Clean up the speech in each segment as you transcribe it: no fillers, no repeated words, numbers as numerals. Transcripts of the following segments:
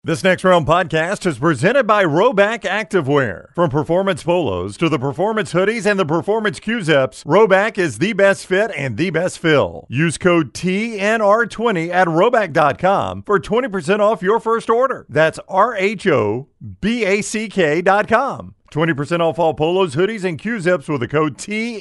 This Next Round podcast is presented by Rhoback Activewear. From performance polos to the performance hoodies and the performance Q-Zips, Rhoback is the best fit and the best fill. Use code TNR20 at Rhoback.com for 20% off your first order. That's RHOBACK.com. 20% off all polos, hoodies, and Q-Zips with the code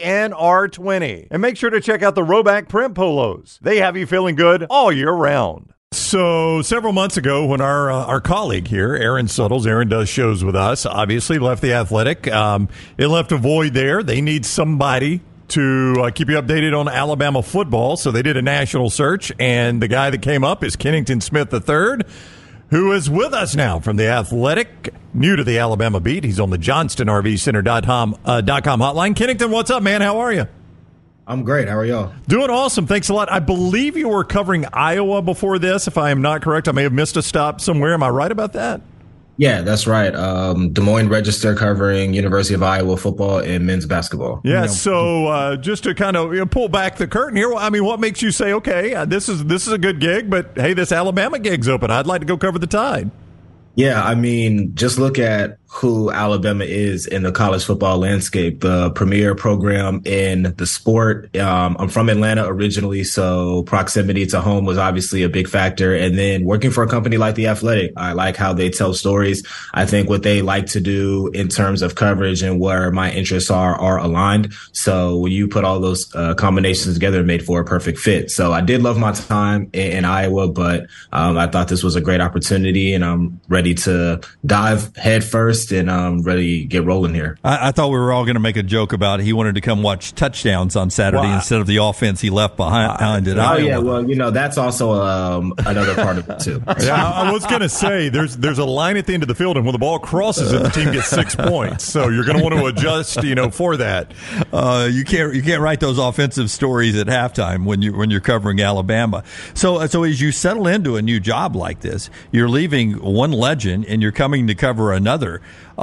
TNR20. And make sure to check out the Rhoback print polos. They have you feeling good all year round. So several months ago when our colleague here, Aaron Suttles, Aaron does shows with us, obviously left The Athletic. It left a void there. They need somebody to keep you updated on Alabama football. So they did a national search, and the guy that came up is Kennington Smith III, who is with us now from The Athletic, new to the Alabama beat. He's on the JohnstonRVCenter.com hotline. Kennington, what's up, man? How are you? I'm great. How are y'all? Doing awesome. Thanks a lot. I believe you were covering Iowa before this. If I am not correct, I may have missed a stop somewhere. Am I right about that? Yeah, that's right. Des Moines Register covering University of Iowa football and men's basketball. Yeah, so just to kind of pull back the curtain here, I mean, what makes you say, okay, this is a good gig, but hey, this Alabama gig's open. I'd like to go cover the Tide. Yeah, I mean, just look at who Alabama is in the college football landscape, the premier program in the sport. I'm from Atlanta originally, so proximity to home was obviously a big factor. And then working for a company like The Athletic, I like how they tell stories. I think what they like to do in terms of coverage and where my interests are aligned. So when you put all those combinations together, it made for a perfect fit. So I did love my time in Iowa, but I thought this was a great opportunity, and I'm ready to dive head first and ready to get rolling here. I thought we were all going to make a joke about he wanted to come watch touchdowns on Saturday instead of the offense he left behind it. Oh, yeah. Well, that's also another part of it, too. Yeah, I was going to say, there's a line at the end of the field, and when the ball crosses it, the team gets 6 points. So you're going to want to adjust, for that. You can't write those offensive stories at halftime when you're covering Alabama. So as you settle into a new job like this, you're leaving one legend and you're coming to cover another.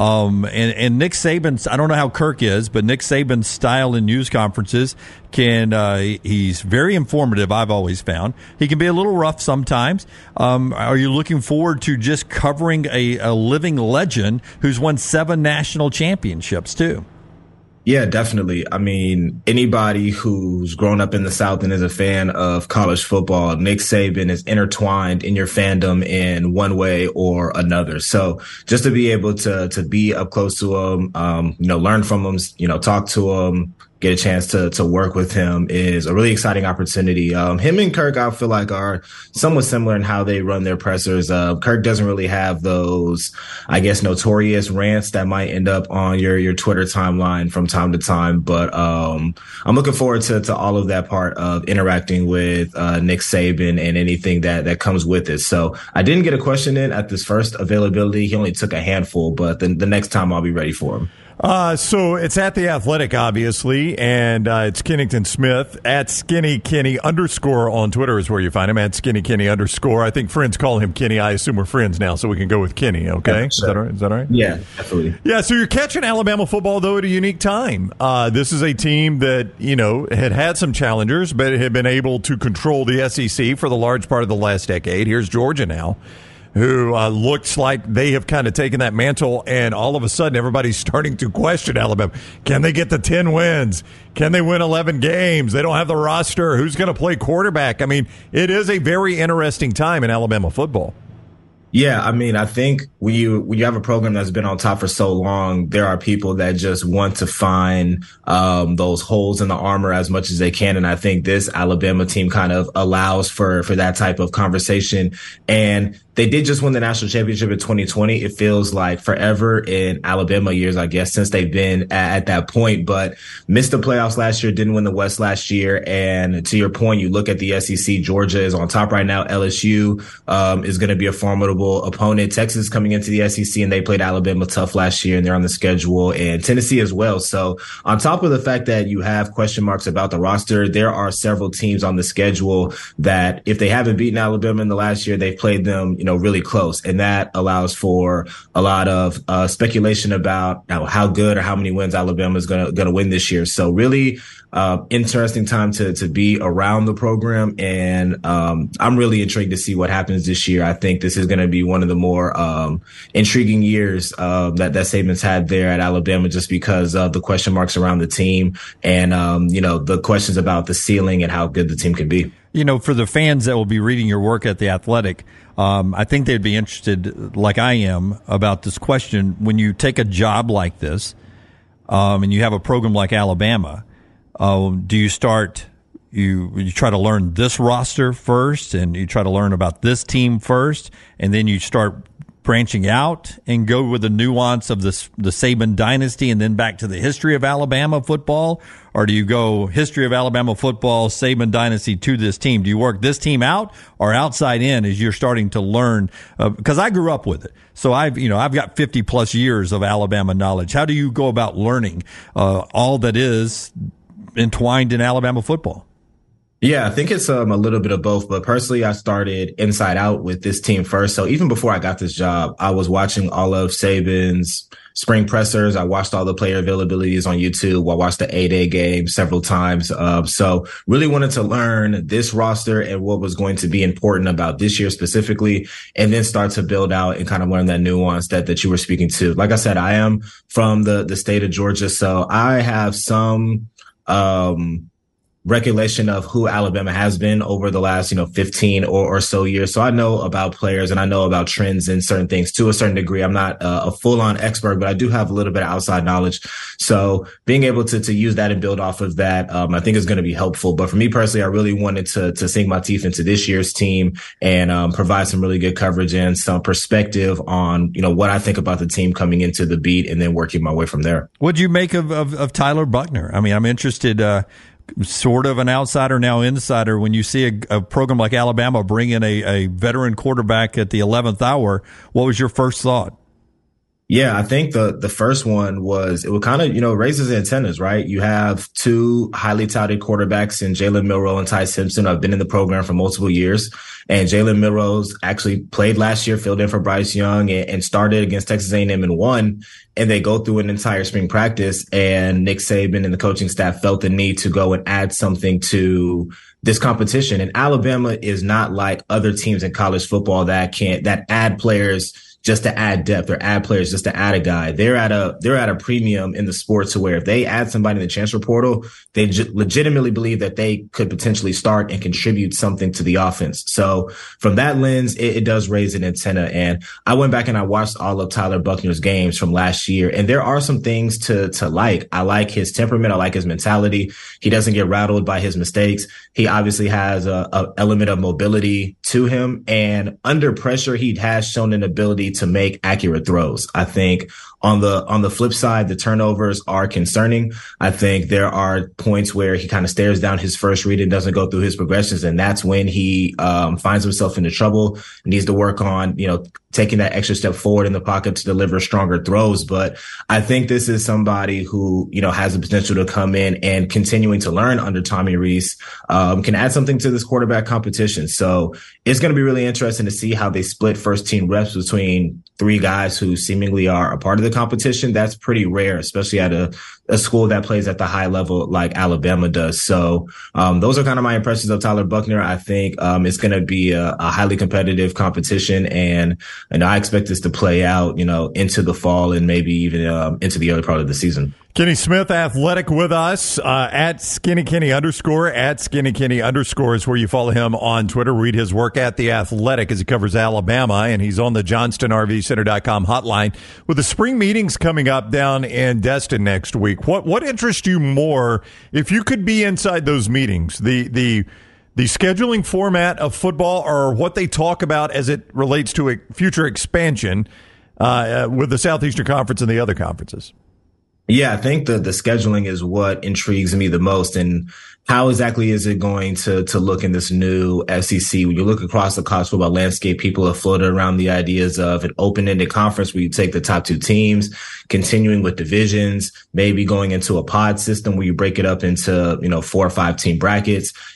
And Nick Saban's, I don't know how Kirk is, but Nick Saban's style in news conferences he's very informative, I've always found. He can be a little rough sometimes. Are you looking forward to just covering a living legend who's won 7 national championships too? Yeah, definitely. I mean, anybody who's grown up in the South and is a fan of college football, Nick Saban is intertwined in your fandom in one way or another. So just to be able to be up close to him, learn from him, talk to him, get a chance to work with him is a really exciting opportunity. Him and Kirk, I feel like, are somewhat similar in how they run their pressers. Kirk doesn't really have those, I guess, notorious rants that might end up on your Twitter timeline from time to time. But I'm looking forward to all of that part of interacting with Nick Saban and anything that comes with it. So I didn't get a question in at this first availability. He only took a handful, but the next time I'll be ready for him. So it's at The Athletic, obviously, and it's Kennington Smith at Skinny Kenny _ on Twitter is where you find him, at Skinny Kenny _ I think friends call him Kenny. I assume we're friends now, so we can go with Kenny, okay? Yeah, Is that all right? Is that all right? Yeah, absolutely. Yeah, so you're catching Alabama football, though, at a unique time. This is a team that, had some challengers, but had been able to control the SEC for the large part of the last decade. Here's Georgia now, who looks like they have kind of taken that mantle, and all of a sudden everybody's starting to question Alabama. Can they get the 10 wins? Can they win 11 games? They don't have the roster. Who's going to play quarterback? I mean, it is a very interesting time in Alabama football. Yeah, I mean, I think when you have a program that's been on top for so long, there are people that just want to find those holes in the armor as much as they can. And I think this Alabama team kind of allows for that type of conversation. And they did just win the national championship in 2020. It feels like forever in Alabama years, I guess, since they've been at that point, but missed the playoffs last year, didn't win the West last year. And to your point, you look at the SEC, Georgia is on top right now. LSU is going to be a formidable opponent. Texas is coming into the SEC, and they played Alabama tough last year, and they're on the schedule, and Tennessee as well. So on top of the fact that you have question marks about the roster, there are several teams on the schedule that if they haven't beaten Alabama in the last year, they've played them really close. And that allows for a lot of speculation about how good or how many wins Alabama is going to win this year. So really interesting time to be around the program. And I'm really intrigued to see what happens this year. I think this is going to be one of the more intriguing years that Saban's had there at Alabama, just because of the question marks around the team and, the questions about the ceiling and how good the team can be. For the fans that will be reading your work at The Athletic, I think they'd be interested, like I am, about this question. When you take a job like this and you have a program like Alabama, do you start, you try to learn this roster first and you try to learn about this team first, and then you start branching out and go with the nuance of the Saban dynasty and then back to the history of Alabama football? Or do you go history of Alabama football, Saban dynasty to this team? Do you work this team out or outside in as you're starting to learn? Because I grew up with it. So I've got 50 plus years of Alabama knowledge. How do you go about learning all that is entwined in Alabama football? Yeah, I think it's a little bit of both, but personally, I started inside out with this team first. So even before I got this job, I was watching all of Saban's spring pressers. I watched all the player availabilities on YouTube. I watched the A-Day game several times. So really wanted to learn this roster and what was going to be important about this year specifically, and then start to build out and kind of learn that nuance that you were speaking to. Like I said, I am from the state of Georgia, so I have some recollection of who Alabama has been over the last, 15 or so years. So I know about players and I know about trends and certain things to a certain degree. I'm not a full-on expert, but I do have a little bit of outside knowledge. So being able to use that and build off of that, I think is going to be helpful. But for me personally, I really wanted to sink my teeth into this year's team and provide some really good coverage and some perspective on, what I think about the team coming into the beat and then working my way from there. What'd you make of Tyler Buchner? I mean, I'm interested, sort of an outsider, now insider, when you see a program like Alabama bring in a veteran quarterback at the 11th hour. What was your first thought? Yeah, I think the first one was, it would kind of, raises antennas, right? You have two highly touted quarterbacks in Jalen Milroe and Ty Simpson, who have been in the program for multiple years. And Jalen Milroe's actually played last year, filled in for Bryce Young, and started against Texas A&M and won. And they go through an entire spring practice, and Nick Saban and the coaching staff felt the need to go and add something to this competition. And Alabama is not like other teams in college football that add players just to add depth or add players just to add a guy. They're at a premium in the sport to where if they add somebody in the transfer portal, they legitimately believe that they could potentially start and contribute something to the offense. So from that lens, it does raise an antenna. And I went back and I watched all of Tyler Buchner's games from last year, and there are some things to like. I like his temperament. I like his mentality. He doesn't get rattled by his mistakes. He obviously has a element of mobility to him, and under pressure, he has shown an ability to make accurate throws. I think on the flip side, the turnovers are concerning. I think there are points where he kind of stares down his first read and doesn't go through his progressions. And that's when he finds himself into trouble, needs to work on, taking that extra step forward in the pocket to deliver stronger throws. But I think this is somebody who, has the potential to come in and continuing to learn under Tommy Rees, can add something to this quarterback competition. So it's going to be really interesting to see how they split first team reps between three guys who seemingly are a part of the competition. That's pretty rare, especially at a school that plays at the high level like Alabama does. So those are kind of my impressions of Tyler Buchner. I think it's going to be a highly competitive competition, and I expect this to play out, into the fall and maybe even into the early part of the season. Kenny Smith, Athletic, with us at @SkinnyKenny_. At @SkinnyKenny_ is where you follow him on Twitter. Read his work at The Athletic as he covers Alabama, and he's on the JohnstonRVCenter.com hotline with the spring meetings coming up down in Destin next week. What interests you more if you could be inside those meetings? The scheduling format of football, or what they talk about as it relates to a future expansion with the Southeastern Conference and the other conferences? Yeah, I think the scheduling is what intrigues me the most. And how exactly is it going to look in this new SEC? When you look across the college football landscape, people have floated around the ideas of an open-ended conference where you take the top two teams, continuing with divisions, maybe going into a pod system where you break it up into, 4 or 5 team brackets.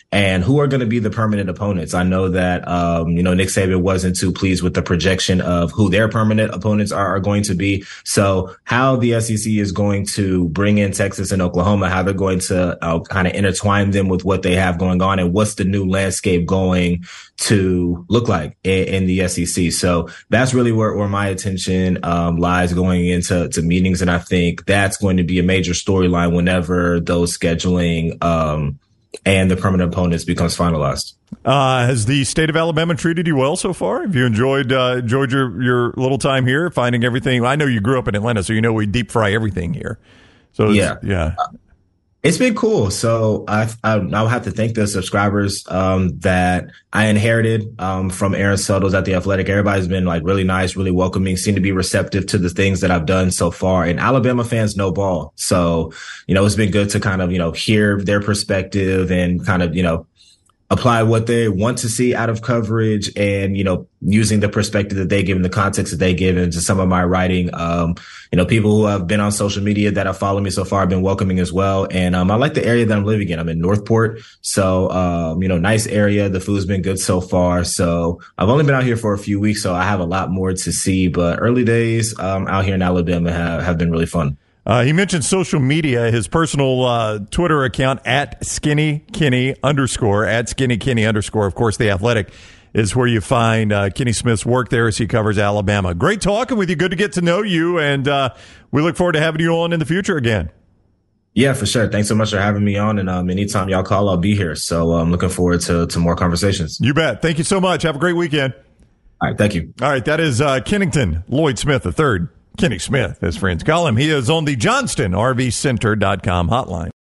and who are going to be the permanent opponents. I know that, Nick Saban wasn't too pleased with the projection of who their permanent opponents are going to be. So how the SEC is going to bring in Texas and Oklahoma, how they're going to kind of intertwine them with what they have going on, and what's the new landscape going to look like in the SEC. So that's really where my attention lies going into meetings. And I think that's going to be a major storyline whenever those scheduling and the permanent opponents becomes finalized. Has the state of Alabama treated you well so far? Have you enjoyed your little time here, finding everything? I know you grew up in Atlanta, so you know we deep fry everything here. So yeah. It's been cool. So I'll have to thank the subscribers that I inherited from Aaron Suttles at The Athletic. Everybody's been like really nice, really welcoming, seem to be receptive to the things that I've done so far. And Alabama fans know ball. So, it's been good to kind of, hear their perspective and kind of, apply what they want to see out of coverage and, using the perspective that they give and the context that they give into some of my writing. People who have been on social media that have followed me so far have been welcoming as well. And I like the area that I'm living in. I'm in Northport. So, nice area. The food's been good so far. So I've only been out here for a few weeks, so I have a lot more to see. But early days out here in Alabama have been really fun. He mentioned social media, his personal Twitter account at @SkinnyKenny_, at @SkinnyKenny_. Of course, The Athletic is where you find Kenny Smith's work there as he covers Alabama. Great talking with you. Good to get to know you. And we look forward to having you on in the future again. Yeah, for sure. Thanks so much for having me on. And anytime y'all call, I'll be here. So I'm looking forward to more conversations. You bet. Thank you so much. Have a great weekend. All right. Thank you. All right. That is Kennington Lloyd Smith III. Kenny Smith, as friends call him. He is on the JohnstonRVCenter.com hotline.